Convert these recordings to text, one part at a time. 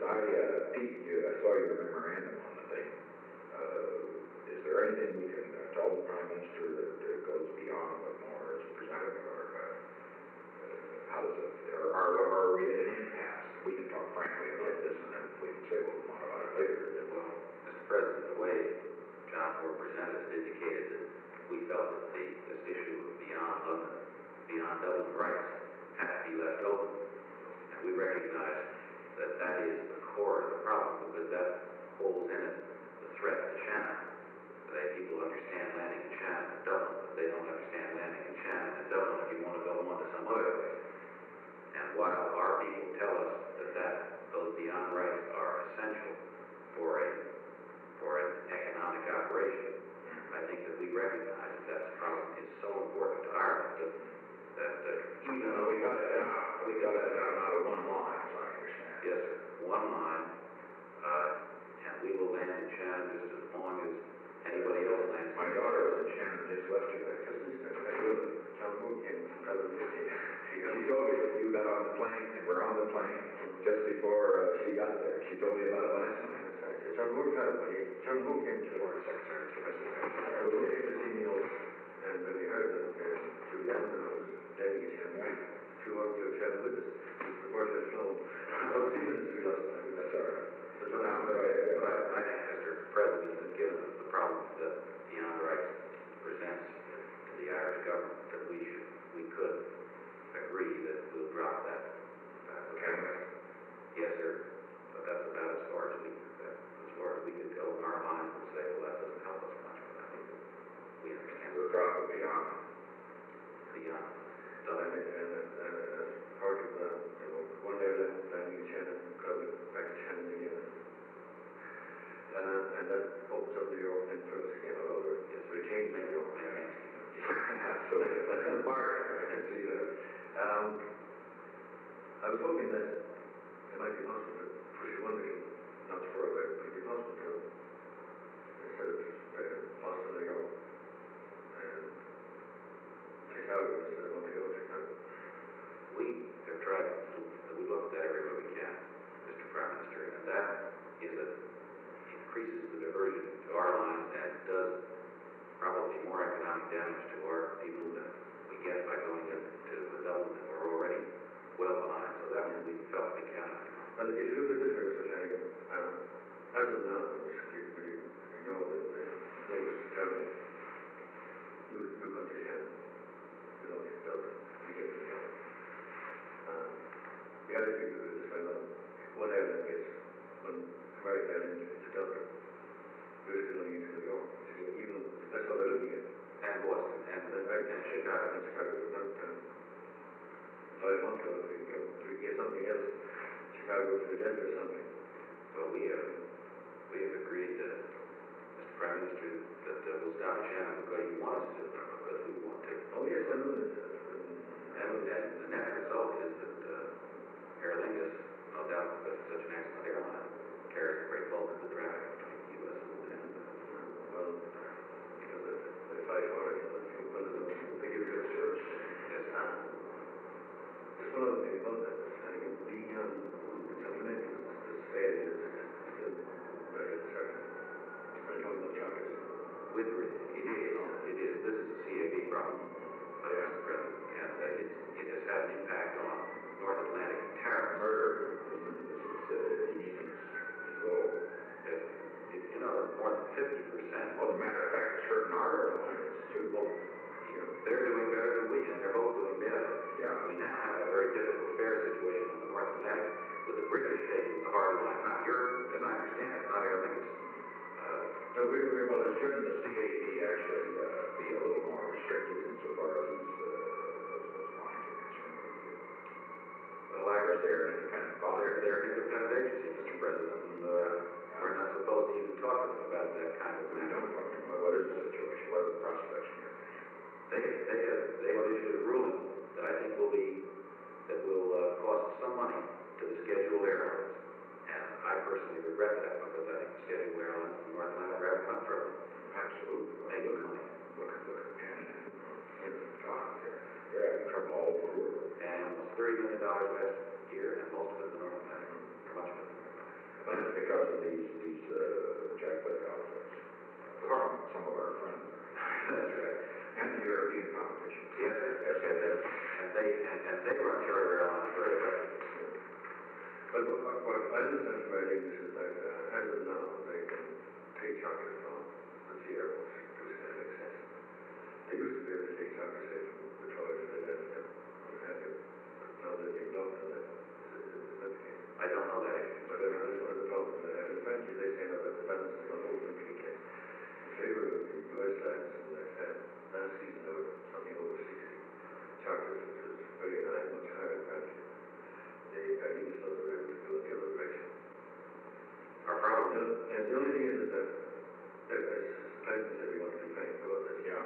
Pete, I saw your memorandum on the thing. Is there anything we can tell the Prime Minister that goes beyond what Moore has presented, or how does it, or are we at an impasse? We can talk frankly about this, and then we can say what we want about it later. Well, Mr. President, the way John Moore presented it indicated that we felt that this issue of beyond Dublin rights had to be left open. And we recognize that that is the core of the problem, because that holds in it the threat to Shannon. That people understand landing in Shannon and Dublin, but they don't understand landing in Shannon and Dublin if you want to go on to some other place. And while our people tell us that those beyond rights are essential for an economic operation, I think that we recognize that problem is so important to Ireland that even though we got it down out of one line, as I understand. Yes, sir. One line, and we will land in Shannon just as long as anybody else lands. My daughter was in Shannon just yesterday, because John Moore came from Dublin. she told me that you got on the plane, and we're on the plane just before she got there. She told me about it last night. John Moore came to the Foreign Secretary to visit. I was looking to see me, and when we heard that Julian was delegate here, she wanted to travel with us. Before they flown. About 3 minutes we lost. That's all right. But I think, Mr. President, that given the problems that beyond rights presents to the Irish government, that we could agree that we'll drop that. Okay. Yes, sir. But that's about as far as we could go in our minds and say, well, that doesn't help us much. But I think that we understand We'll drop it beyond. And as part of one day landing in Shannon, coming back to Shannon again. And that opens up New York and for us again, although it's retained New York. So that's the part. I can see that. I was hoping that it might be possible to push one thing, not further, it might be possible to, instead of Boston, New York, and Chicago, instead of Montreal, Chicago. We have tried, we looked at everywhere we can, Mr. Prime Minister, and that increases the diversion to our lines and does probably more economic damage to our people than we get by going into the Dublin that we're already well behind. So that one we felt we counted. Well, if you look at this very scenario, as of now, we know that the lowest traveling, you country has, it doesn't, we get the other. The other thing to do is find out what airline gets when American airlines into Dublin, we're still going into New York. Even that's what they're looking at. And Boston, and Chicago. And Chicago, not 5 months ago, we get something else, Chicago to the Denver or something. Well, we have agreed that, Mr. Prime Minister, that we'll stop at Shannon because you want us to, not because we want to. Oh yes, I know that. And the net result is that Aer Lingus, no doubt because it's such an excellent airline, carries a great bulk of the traffic between the U.S. and well, because they fight for it, they give good service. yes, There's one other thing about that. I think it's implementing this failure is still very uncertain. We're talking about charters. It is. This is a CAB problem, Mr. President, and it has had an impact on North Atlantic tariffs. Murder. This is goal. More than 50%. Well, as a matter of fact, certain our airlines too. They're doing better than we, and they're both doing better. Yeah. We now have a very difficult fare situation on the North Atlantic with the British taking the hard line, not Europe, as I understand it, not Aer Lingus. So shouldn't the CAB actually be a little more restricted insofar as those lines are concerned? Well, I was there and they're an independent agency, Mr. President, and we're not supposed to even talk to them about that kind of thing. Don't talk to them about what is the situation, what are the prospects here? They have issued a ruling that I think will cost some money to the scheduled airlines. And I personally regret that because I think the scheduled airlines in North Atlantic are having trouble. Absolutely. Making money. Look at Canada. They're having trouble all over the world. And it was $30 million last year, and most of it in the North Atlantic, or much of it in the North Atlantic. jackpot outfits from some of our friends. That's right. And the European competition. Yes, and they run charter airlines very well. But what I understand from our English is that as of now, they can take charters from the sea airports to a certain extent. They used to be able to take charters, say, from Detroit to Philadelphia, what have you. But now that they've locked on that, is that the case? I don't know that. But that's one of the problems they have. And frankly, they say now that the balance is not open completely in favor of the US lands, and they've had last season there were something over 60 charters, which was very high, much higher apparently. They even thought they were able to go in the other direction. Our problem is, And the only thing is that, as Clinton said, we want to be frank about this. Yeah.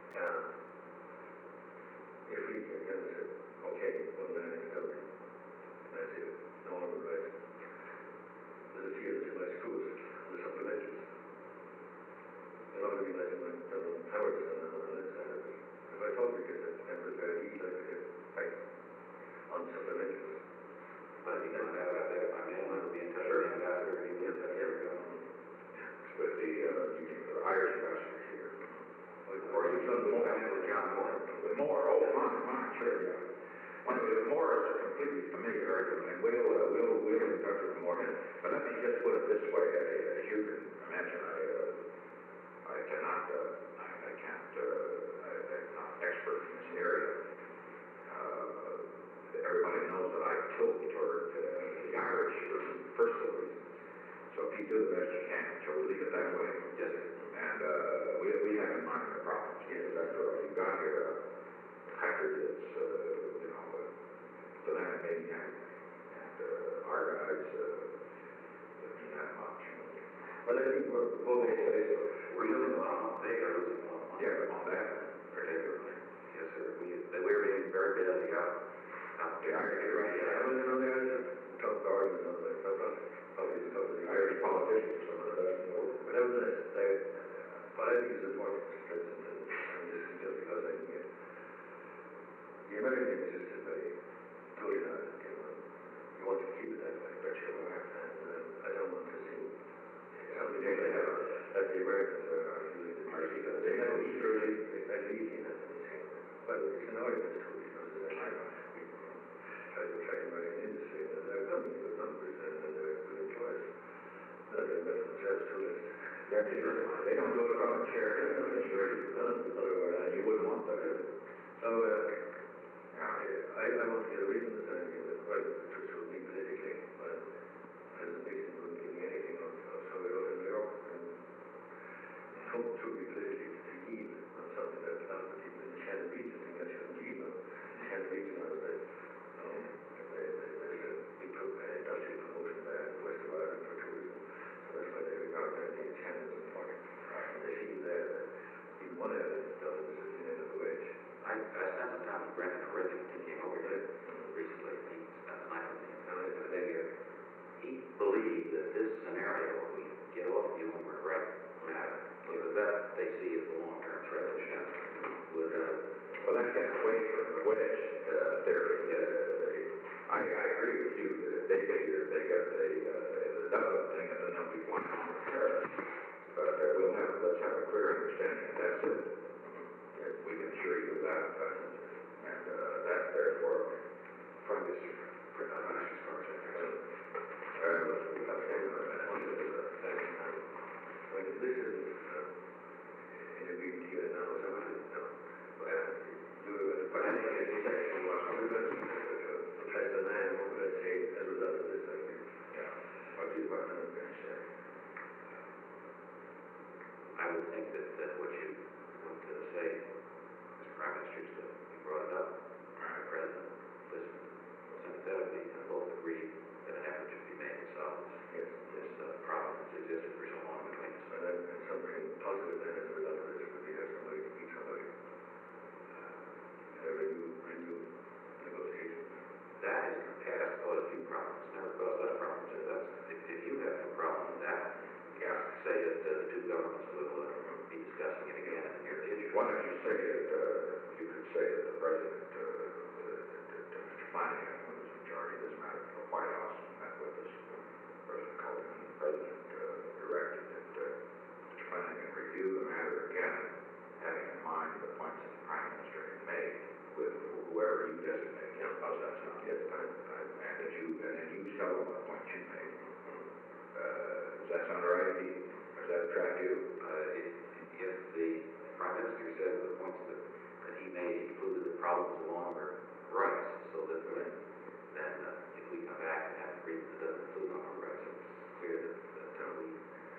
If we can kind of say, okay, one man is out, that's it, no one will write. There's a few that you might screw us, the supplementals. You're not going to be letting my Howard unless if I thought we could have a very easy, like to get back on supplementals. but you know, I mean, I'll be in touch with the ambassador, he'll be in touch with everyone. With the Irish ambassador here. Or you can go back with John Moore. With Moore, oh, fine, sure, yeah. Well, Moore is a completely familiar argument, and we'll in touch with Moore. But let me just put it this way, as you can imagine, I'm not expert in this area. Everybody knows that I tilt toward the Irish for personal reasons. So if you do the best you can, so we'll leave it that way. Yes. And we have in mind the problems. Yes, after all, you've got here a package that's, the land maniac, and our guys mean that much. But I think we're both say so. We're losing a lot of money, they are losing a lot of money. Yeah, but on that, Particularly. Yes, sir, we're being very badly out. the Irish, I don't know the Irish tough arguments on that, but probably because of the Irish politicians are some of the best in the world. But nevertheless, what I think is important to stress, and this is just because I think the American system is very good in Ireland. You want to keep it that way, but you will have, and I don't want to see something that the Americans are using the Irish because they know eagerly and easy and everything. But it's an argument too, because we try to attract the American industry, and they're coming with numbers and they're good employers. They invest themselves too late. They don't do it on a chair, it's really, you wouldn't want that. So, I want to get away from this idea that, well, it should be politically, but President Nixon wouldn't give me anything on Southern Road in New York, and Trump should be politically to yield on something that a lot of people in the Shannon region think I shouldn't yield on. The Shannon region has there's a big industrial promotion there in the west of Ireland for tourism, so that's why they regard anything in Shannon as important. And they feel there that in one area it's done, this is the end of the wedge. I spent some time with Brendan Horrigan, he came over here recently, he spent the night with me, and he believed that this scenario, we get off the Uber right matter, because that they see as the long-term threat to Shannon, would, Well, that gets away from the wedge theory. I agree with you that they figure they got the Dublin thing and then they'll be one on the terrace. But let's have a clear understanding that that's it. Yes, we can assure you of that. And that's therefore from this project. We have to This is in agreement here now, so I don't know. But anyway, it's actually we're going to press the man, let's say, as a result of this, I think. Yeah. What do you want to say? I would think that what you want to say, Mr. Prime Minister, is that you brought it up, the President listened sympathetically, and both agreed that an effort should be made to solve this problem that's existed for so long between us. And something positive then as a result of this would be have somebody to meet somebody. Renew negotiations. That has caused you problems, never caused us problems. If you have no problem with that, say that the two governments will be discussing it again in the near future. Why don't you say that, you could say that the President, Mr. Flanagan, who was in charge of this matter for the White House, met with us, President Coleman, and the President sound? Yes, fine. And then you tell them what point you made. Does that sound all right, Pete? Does that attract you? If the Prime Minister said the points that he made included the problems along our rights, so that then if we come back and have agreement that doesn't include on our rights, it's clear that we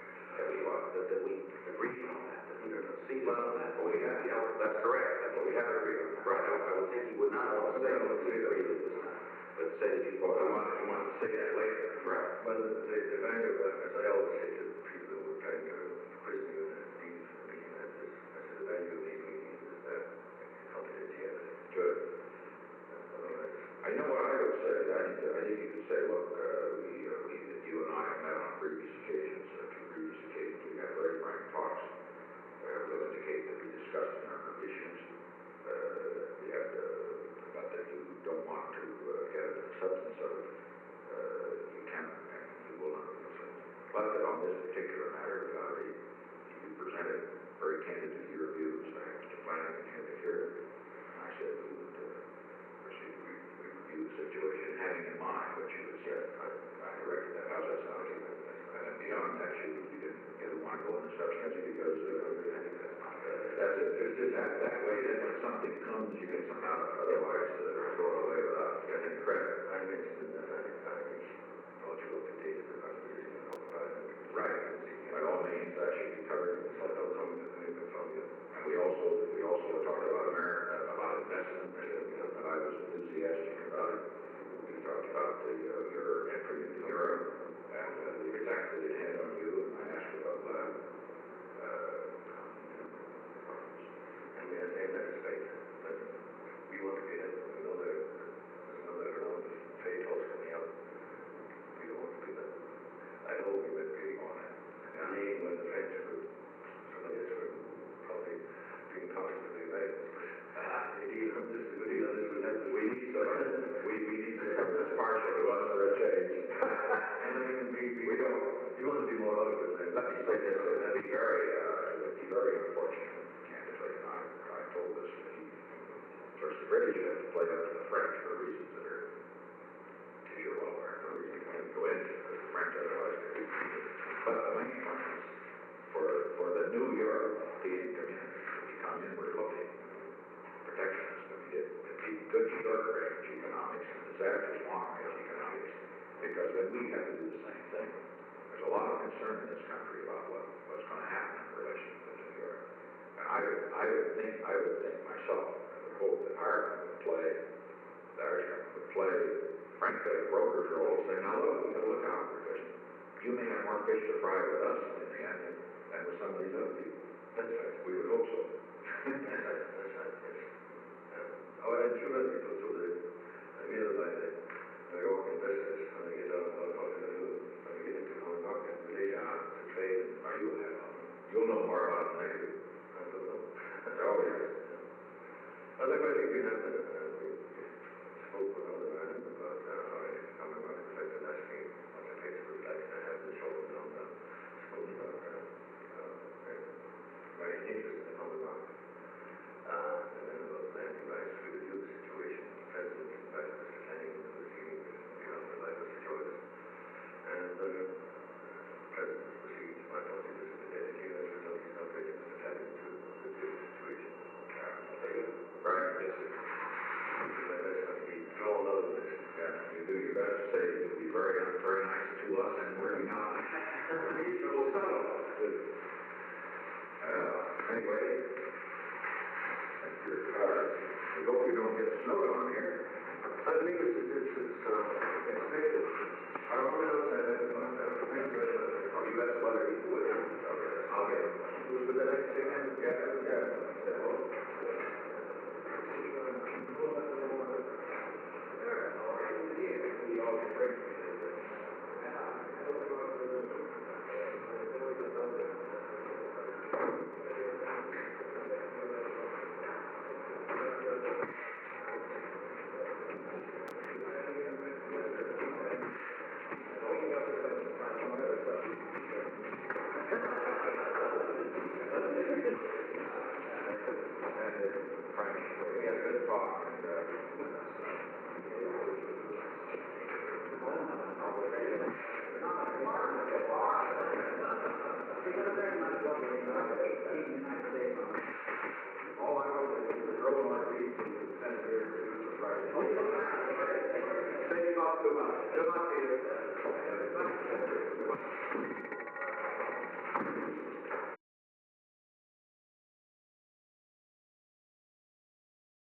agreed on that, that we proceeded on that. Well, we have, That's correct. That's but we have agreed on that. right. I would think he would not want to say that we agreed with this time, but say that you Well, you want to say that later. right. Well, the value, as I always say to people who are trying to quiz me on these meetings, I said the value of these meetings is that confidentiality. Good. Otherwise, I know what I would say. I think you could say, look, you and I have met on previous occasions, we had very frank talks. We'll indicate that we discussed a number of issues. We had, but that you don't want to get into the substance of it. You can and you will not. But that on this particular matter, you presented very candidly your views. I asked Mr. Flanagan came to hear it. And I said we would proceed, we review the situation, having in mind what you had said. I directed that. How's that sound to you? And then beyond that, you didn't want to go into substance because that's it. It's just that way. Then when something comes, you get some out of it. Otherwise, throw it away without getting credit. I mentioned that I brought you up to date with the constitution and all that. Right. By all means, that should be covered. It's not all coming from you. And we also talked about America, about investment, and I was enthusiastic about it. We talked about your entry into Europe and the effect that it had on you, and I asked about that. And we are saying that respect, but we want to get it. We know there's another round of trade talks coming up. We don't want to do that. I know we went big on it. And then when the French were, some of us were probably being cautious of the Americans, but a deal on this, a good deal on this will help. We need to cover this partially, was there a change? And I mean, we don't, you want to be more eloquent than Let me say this, it would be very unfortunate, candidly, and I told this to you. First, the British have to play up to the French for reasons that are, as you're well aware, no reason to go into, because the French otherwise could be defeated. But the main point is, for the new European community to become inward-looking, protectionist, it'd be good short-range economics and disastrous long-range economics, because then we have to do the same thing. There's a lot of concern in this country about what's going to happen in relation to New York. And I would think myself, I would hope that Ireland would play, frankly, a broker's role, saying, now look, we got to look out, because you may have more fish to fry with us in the end than with some of these other people. That's right. We would hope so. That's right, yes. I'm sure that people through the mail by the New York investors, when they get out of what they're going to do, when they get into the market, relation to trade. Or you'll know more about it than I do. I don't know. Oh, yes. Otherwise, we have spoke with Northern Ireland about our economic market effect, and asking what the effects would like to have the show down there. Spoke about very interested in the common market. And then about landing rights, we review the situation. The President invited Mr. Flanagan to the meeting with Mr. George. And the President proceeds, my thought is this is a dedicated as a result, he's not ready Mr. Flanagan to review the situation. Right, yes. Drawn out of this. Yeah, you do your best to say you'll be very, very nice to us and working on it. Reasonable fellow. Anyway, we hope you don't get snowed on here. I think it's expected. I don't know if I have thank you very much. Oh, you got some other people with you? Okay, I'll get them. Would that like to take him? Yeah. All I know is the growing our feet, and the senator, Mr. President. Thank you all so much. Good luck to you.